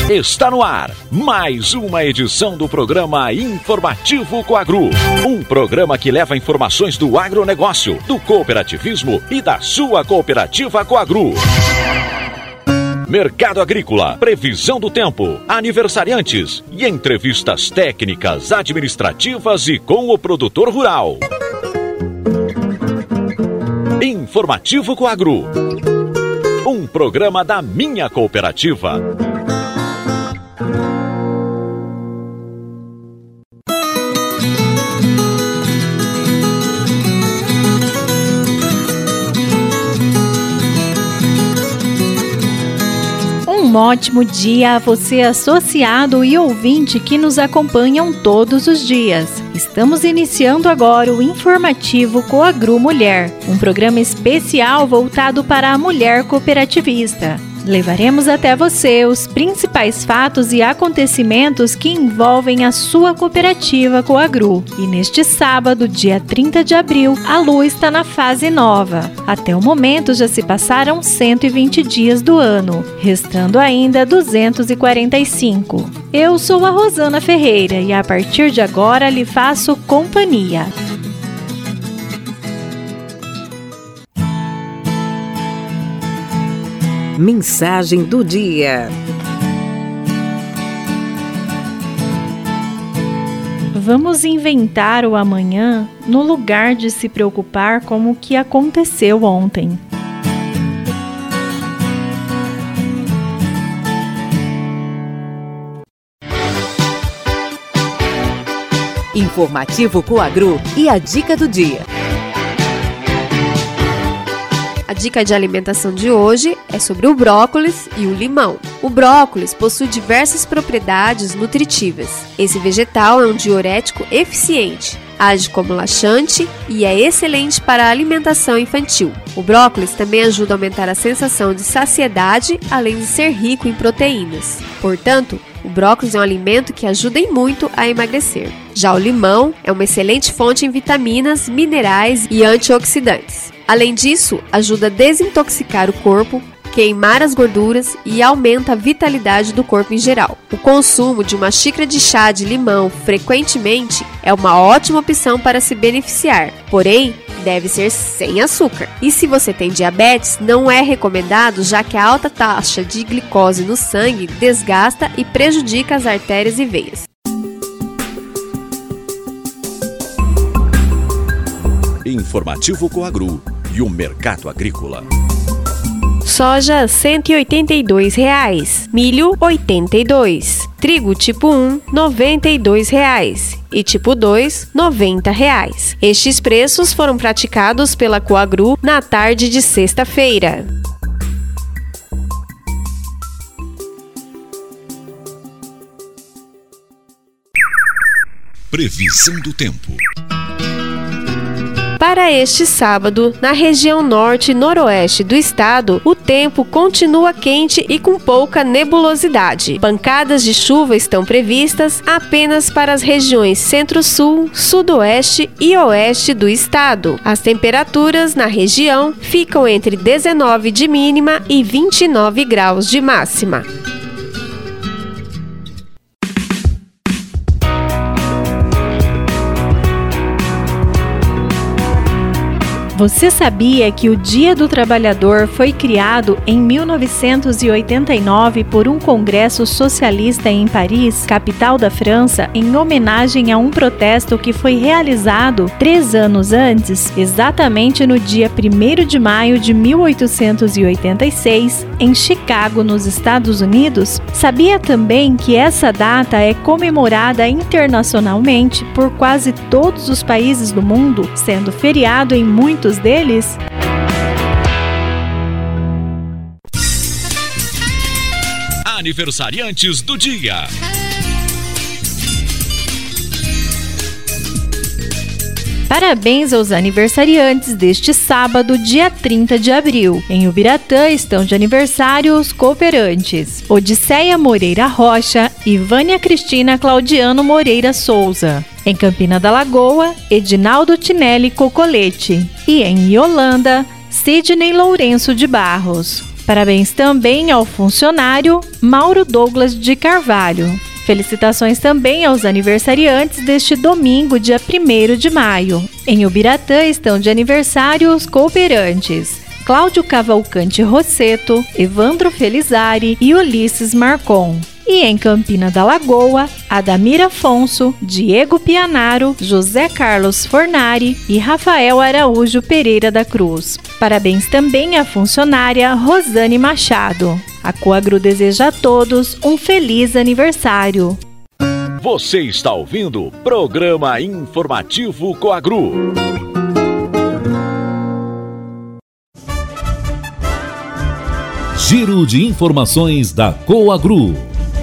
Está no ar mais uma edição do programa Informativo Coagro. Um programa que leva informações do agronegócio, do cooperativismo e da sua cooperativa Coagro. Mercado agrícola, previsão do tempo, aniversariantes e entrevistas técnicas, administrativas e com o produtor rural. Informativo Coagro. Um programa da minha cooperativa. Um ótimo dia a você, associado e ouvinte que nos acompanham todos os dias. Estamos iniciando agora o Informativo Coagro Mulher, um programa especial voltado para a mulher cooperativista. Levaremos até você os principais fatos e acontecimentos que envolvem a sua cooperativa Coagro. E neste sábado, dia 30 de abril, a lua está na fase nova. Até o momento já se passaram 120 dias do ano, restando ainda 245. Eu sou a Rosana Ferreira e a partir de agora lhe faço companhia. Mensagem do dia. Vamos inventar o amanhã no lugar de se preocupar com o que aconteceu ontem. Informativo Coagro e a dica do dia. A dica de alimentação de hoje é sobre o brócolis e o limão. O brócolis possui diversas propriedades nutritivas. Esse vegetal é um diurético eficiente, age como laxante e é excelente para a alimentação infantil. O brócolis também ajuda a aumentar a sensação de saciedade, além de ser rico em proteínas. Portanto, o brócolis é um alimento que ajuda em muito a emagrecer. Já o limão é uma excelente fonte em vitaminas, minerais e antioxidantes. Além disso, ajuda a desintoxicar o corpo, queimar as gorduras e aumenta a vitalidade do corpo em geral. O consumo de uma xícara de chá de limão frequentemente é uma ótima opção para se beneficiar, porém, deve ser sem açúcar. E se você tem diabetes, não é recomendado, já que a alta taxa de glicose no sangue desgasta e prejudica as artérias e veias. Informativo Coagro e o mercado agrícola. Soja R$ 182,00, milho R$ 82,00, trigo tipo 1 R$ 92,00 e tipo 2 R$ 90,00. Estes preços foram praticados pela Coagro na tarde de sexta-feira. Previsão do tempo. Para este sábado, na região norte e noroeste do estado, o tempo continua quente e com pouca nebulosidade. Pancadas de chuva estão previstas apenas para as regiões centro-sul, sudoeste e oeste do estado. As temperaturas na região ficam entre 19 de mínima e 29 graus de máxima. Você sabia que o Dia do Trabalhador foi criado em 1989 por um congresso socialista em Paris, capital da França, em homenagem a um protesto que foi realizado 3 anos antes, exatamente no dia 1º de maio de 1886, em Chicago, nos Estados Unidos? Sabia também que essa data é comemorada internacionalmente por quase todos os países do mundo, sendo feriado em muitos deles? Aniversariantes do dia. Parabéns aos aniversariantes deste sábado, dia 30 de abril. Em Ubiratã estão de aniversário os cooperantes Odisseia Moreira Rocha e Vânia Cristina Claudiano Moreira Souza. Em Campina da Lagoa, Edinaldo Tinelli Cocolete. E em Iolanda, Sidney Lourenço de Barros. Parabéns também ao funcionário Mauro Douglas de Carvalho. Felicitações também aos aniversariantes deste domingo, dia 1º de maio. Em Ubiratã estão de aniversário os cooperantes Cláudio Cavalcante Rosseto, Evandro Felizari e Ulisses Marcon. E em Campina da Lagoa, Adamir Afonso, Diego Pianaro, José Carlos Fornari e Rafael Araújo Pereira da Cruz. Parabéns também à funcionária Rosane Machado. A Coagru deseja a todos um feliz aniversário. Você está ouvindo o Programa Informativo Coagru. Giro de informações da Coagru.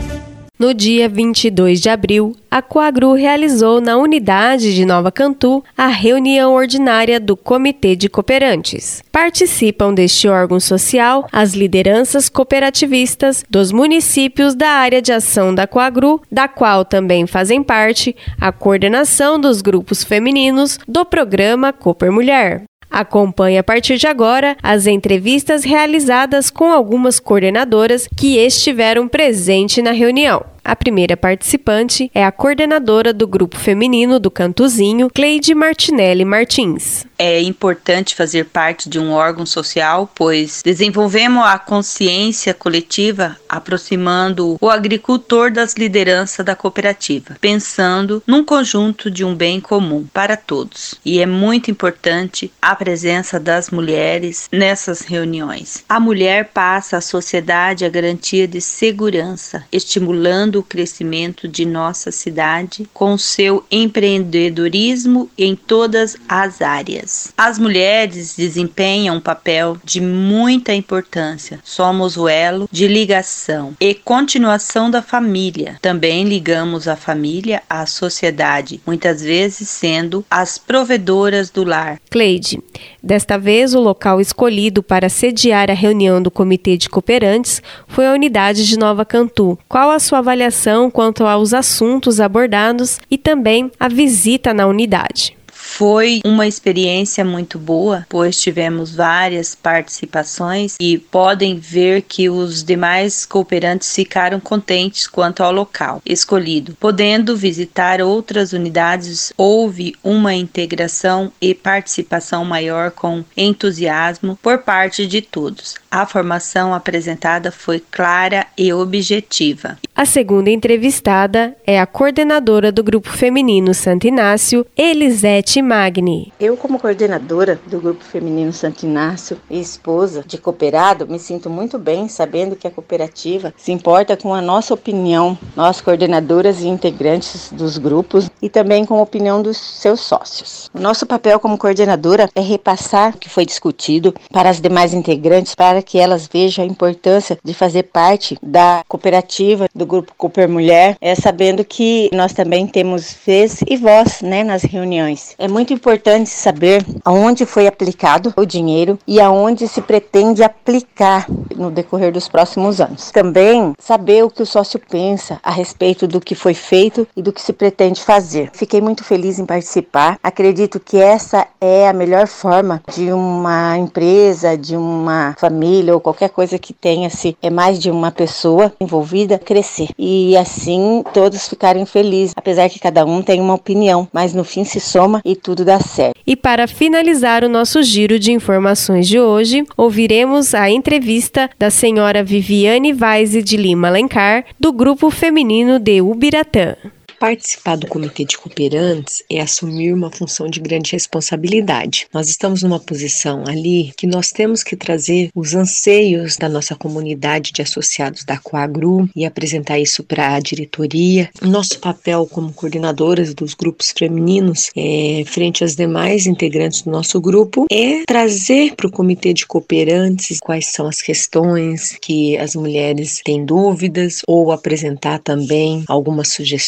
No dia 22 de abril, a Coagru realizou na unidade de Nova Cantu a reunião ordinária do Comitê de Cooperantes. Participam deste órgão social as lideranças cooperativistas dos municípios da área de ação da Coagru, da qual também fazem parte a coordenação dos grupos femininos do programa Cooper Mulher. Acompanhe a partir de agora as entrevistas realizadas com algumas coordenadoras que estiveram presentes na reunião. A primeira participante é a coordenadora do grupo feminino do Cantuzinho, Cleide Martinelli Martins. É importante fazer parte de um órgão social, pois desenvolvemos a consciência coletiva aproximando o agricultor das lideranças da cooperativa, pensando num conjunto de um bem comum para todos. E é muito importante a presença das mulheres nessas reuniões. A mulher passa à sociedade a garantia de segurança, estimulando o crescimento de nossa cidade com seu empreendedorismo em todas as áreas. As mulheres desempenham um papel de muita importância. Somos o elo de ligação e continuação da família. Também ligamos a família à sociedade, muitas vezes sendo as provedoras do lar. Cleide, desta vez o local escolhido para sediar a reunião do Comitê de Cooperantes foi a unidade de Nova Cantu. Qual a sua avaliação quanto aos assuntos abordados e também a visita na unidade? Foi uma experiência muito boa, pois tivemos várias participações e podem ver que os demais cooperantes ficaram contentes quanto ao local escolhido. Podendo visitar outras unidades, houve uma integração e participação maior com entusiasmo por parte de todos. A formação apresentada foi clara e objetiva. A segunda entrevistada é a coordenadora do Grupo Feminino Santo Inácio, Elisete Magni. Eu, como coordenadora do Grupo Feminino Santo Inácio e esposa de cooperado, me sinto muito bem sabendo que a cooperativa se importa com a nossa opinião, nós coordenadoras e integrantes dos grupos, e também com a opinião dos seus sócios. O nosso papel como coordenadora é repassar o que foi discutido para as demais integrantes, para que elas vejam a importância de fazer parte da cooperativa, do Grupo Cooper Mulher, sabendo que nós também temos vez e voz, nas reuniões. É muito importante saber aonde foi aplicado o dinheiro e aonde se pretende aplicar no decorrer dos próximos anos. Também saber o que o sócio pensa a respeito do que foi feito e do que se pretende fazer. Fiquei muito feliz em participar. Acredito que essa é a melhor forma de uma empresa, de uma família ou qualquer coisa que tenha-se mais de uma pessoa envolvida crescer. E assim todos ficarem felizes, apesar que cada um tem uma opinião, mas no fim se soma e tudo dá certo. E para finalizar o nosso giro de informações de hoje, ouviremos a entrevista da senhora Viviane Weise de Lima Alencar, do Grupo Feminino de Ubiratã. Participar do Comitê de Cooperantes é assumir uma função de grande responsabilidade. Nós estamos numa posição ali que nós temos que trazer os anseios da nossa comunidade de associados da Coagru e apresentar isso para a diretoria. Nosso papel como coordenadoras dos grupos femininos, frente às demais integrantes do nosso grupo, é trazer para o Comitê de Cooperantes quais são as questões que as mulheres têm dúvidas ou apresentar também algumas sugestões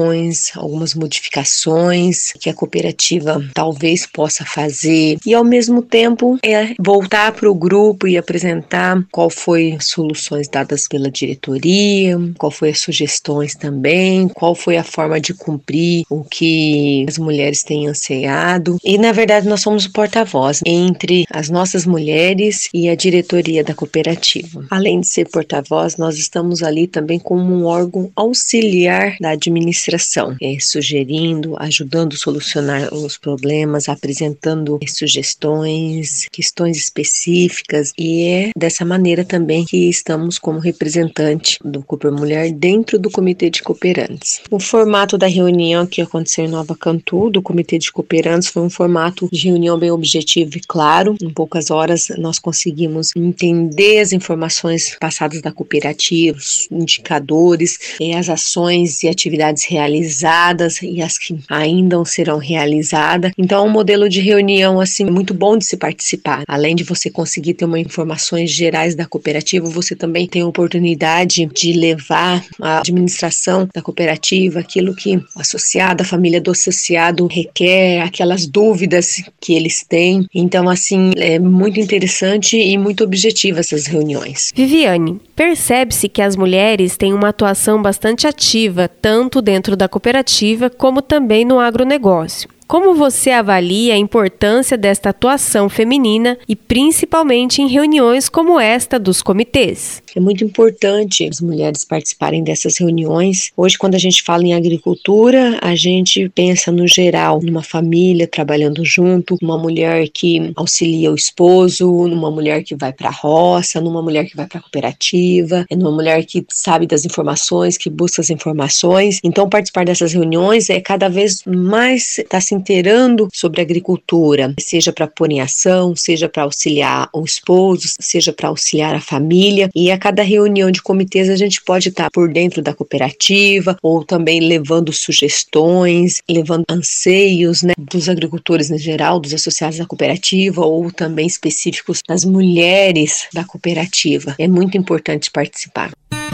sugestões, algumas modificações que a cooperativa talvez possa fazer e ao mesmo tempo voltar para o grupo e apresentar qual foi as soluções dadas pela diretoria, qual foi as sugestões também, qual foi a forma de cumprir o que as mulheres têm ansiado. E na verdade nós somos o porta-voz entre as nossas mulheres e a diretoria da cooperativa. Além de ser porta-voz, nós estamos ali também como um órgão auxiliar da administração, sugerindo, ajudando a solucionar os problemas, apresentando sugestões, questões específicas, e é dessa maneira também que estamos como representante do Cooper Mulher dentro do Comitê de Cooperantes. O formato da reunião que aconteceu em Nova Cantu, do Comitê de Cooperantes, foi um formato de reunião bem objetivo e claro. Em poucas horas nós conseguimos entender as informações passadas da cooperativa, os indicadores, as ações e atividades realizadas e as que ainda serão realizadas. Então é um modelo de reunião assim muito bom de se participar. Além de você conseguir ter informações gerais da cooperativa, você também tem a oportunidade de levar a administração da cooperativa, aquilo que o associado, a família do associado requer, aquelas dúvidas que eles têm. Então assim, é muito interessante e muito objetiva essas reuniões. Viviane, percebe-se que as mulheres têm uma atuação bastante ativa, tanto dentro da cooperativa como também no agronegócio. Como você avalia a importância desta atuação feminina e principalmente em reuniões como esta dos comitês? É muito importante as mulheres participarem dessas reuniões. Hoje, quando a gente fala em agricultura, a gente pensa no geral, numa família trabalhando junto, numa mulher que auxilia o esposo, numa mulher que vai para a roça, numa mulher que vai para a cooperativa, numa mulher que sabe das informações, que busca as informações. Então, participar dessas reuniões é cada vez mais estar se inteirando sobre a agricultura, seja para pôr em ação, seja para auxiliar o esposo, seja para auxiliar a família. E a cada reunião de comitês a gente pode estar por dentro da cooperativa ou também levando sugestões, levando anseios, dos agricultores em geral, dos associados da cooperativa ou também específicos das mulheres da cooperativa. É muito importante participar.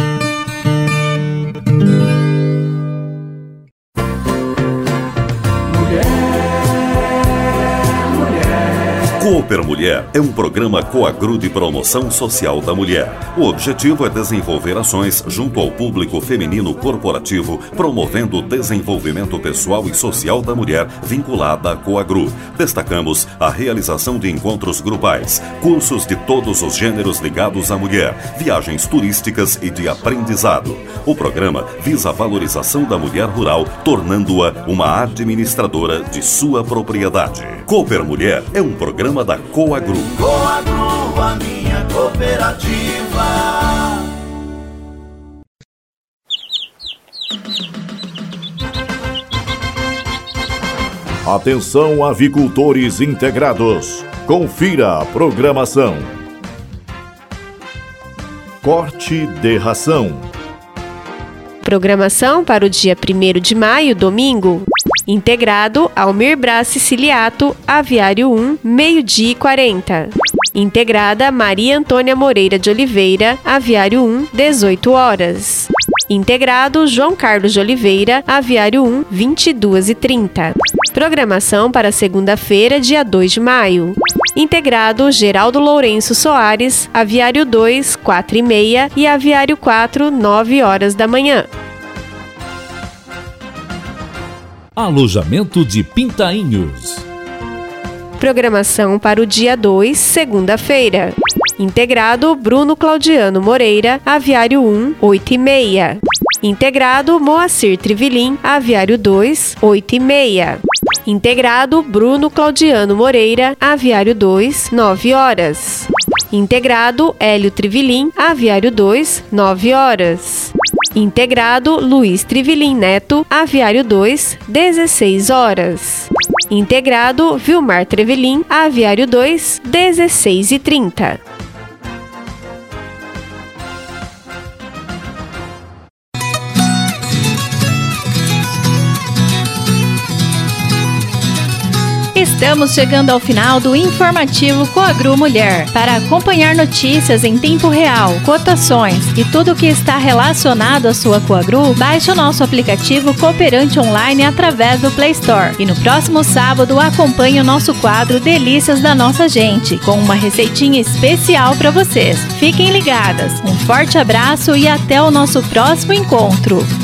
Cooper Mulher é um programa Coagru de promoção social da mulher. O objetivo é desenvolver ações junto ao público feminino corporativo, promovendo o desenvolvimento pessoal e social da mulher vinculada à Coagru. Destacamos a realização de encontros grupais, cursos de todos os gêneros ligados à mulher, viagens turísticas e de aprendizado. O programa visa a valorização da mulher rural, tornando-a uma administradora de sua propriedade. Cooper Mulher é um programa da Coagru. Coagru, a minha cooperativa. Atenção, avicultores integrados. Confira a programação. Corte de ração. Programação para o dia 1º de maio, domingo. Integrado Almir Braz Siciliato, Aviário 1, meio-dia e 40. Integrada Maria Antônia Moreira de Oliveira, Aviário 1, 18 horas. Integrado João Carlos de Oliveira, Aviário 1, 22h30. Programação para segunda-feira, dia 2 de maio. Integrado Geraldo Lourenço Soares, Aviário 2, 4h30 e Aviário 4, 9 horas da manhã. Alojamento de Pintainhos. Programação para o dia 2, segunda-feira. Integrado Bruno Claudiano Moreira, Aviário 1, 8h30. Integrado Moacir Trivilim, Aviário 2, 8h30. Integrado Bruno Claudiano Moreira, Aviário 2, 9 horas. Integrado Hélio Trivilim, Aviário 2, 9 horas. Integrado Luiz Trivilim Neto, Aviário 2, 16 horas. Integrado Vilmar Trevilim, Aviário 2, 16h30. Estamos chegando ao final do informativo Coagru Mulher. Para acompanhar notícias em tempo real, cotações e tudo o que está relacionado à sua Coagru, baixe o nosso aplicativo Cooperante Online através do Play Store. E no próximo sábado acompanhe o nosso quadro Delícias da Nossa Gente, com uma receitinha especial para vocês. Fiquem ligadas. Um forte abraço e até o nosso próximo encontro.